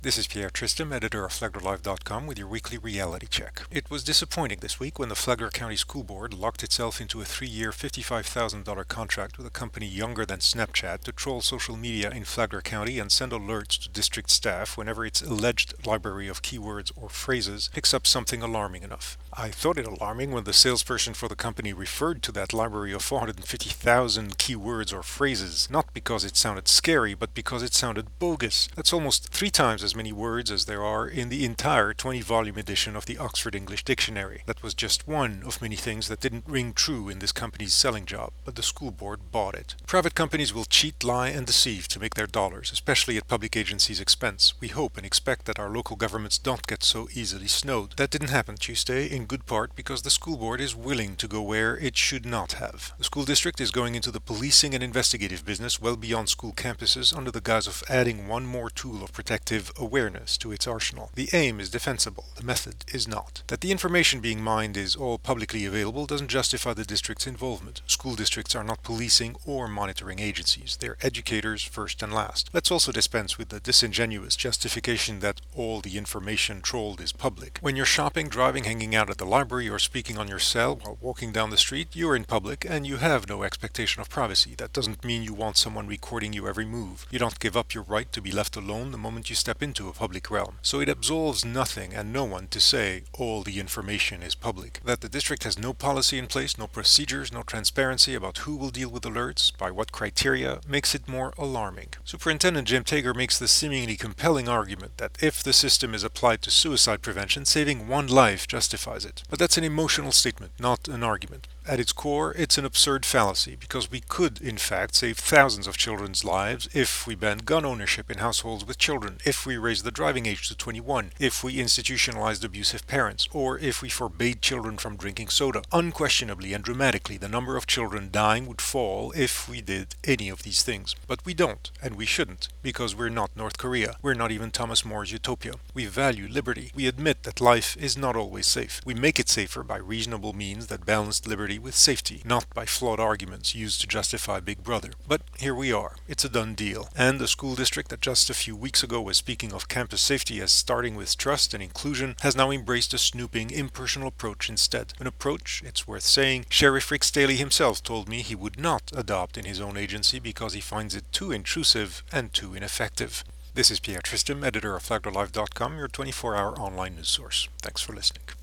This is Pierre Tristam, editor of FlagrLive.com, with your weekly reality check. It was disappointing this week when the Flagler County School Board locked itself into a 3-year $55,000 contract with a company younger than Snapchat to troll social media in Flagler County and send alerts to district staff whenever its alleged library of keywords or phrases picks up something alarming enough. I thought it alarming when the salesperson for the company referred to that library of 450,000 keywords or phrases, not because it sounded scary, but because it sounded bogus. That's almost 3 times as many words as there are in the entire 20-volume edition of the Oxford English Dictionary. That was just one of many things that didn't ring true in this company's selling job, but the school board bought it. Private companies will cheat, lie, and deceive to make their dollars, especially at public agencies' expense. We hope and expect that our local governments don't get so easily snowed. That didn't happen Tuesday, in good part because the school board is willing to go where it should not have. The school district is going into the policing and investigative business well beyond school campuses under the guise of adding one more tool of protective awareness to its arsenal. The aim is defensible, the method is not. That the information being mined is all publicly available doesn't justify the district's involvement. School districts are not policing or monitoring agencies. They're educators first and last. Let's also dispense with the disingenuous justification that all the information trolled is public. When you're shopping, driving, hanging out at the library, or speaking on your cell while walking down the street, you're in public and you have no expectation of privacy. That doesn't mean you want someone recording your every move. You don't give up your right to be left alone the moment you step into a public realm. So it absolves nothing and no one to say all the information is public. That the district has no policy in place, no procedures, no transparency about who will deal with alerts, by what criteria, makes it more alarming. Superintendent Jim Tager makes the seemingly compelling argument that if the system is applied to suicide prevention, saving one life justifies it. But that's an emotional statement, not an argument. At its core, it's an absurd fallacy, because we could, in fact, save thousands of children's lives if we banned gun ownership in households with children, if we raised the driving age to 21, if we institutionalized abusive parents, or if we forbade children from drinking soda. Unquestionably and dramatically, the number of children dying would fall if we did any of these things. But we don't, and we shouldn't, because we're not North Korea. We're not even Thomas More's utopia. We value liberty. We admit that life is not always safe. We make it safer by reasonable means that balance liberty with safety, not by flawed arguments used to justify Big Brother. But here we are. It's a done deal. And the school district that just a few weeks ago was speaking of campus safety as starting with trust and inclusion has now embraced a snooping, impersonal approach instead. An approach, it's worth saying, Sheriff Rick Staley himself told me he would not adopt in his own agency because he finds it too intrusive and too ineffective. This is Pierre Tristam, editor of FlagrLive.com, your 24-hour online news source. Thanks for listening.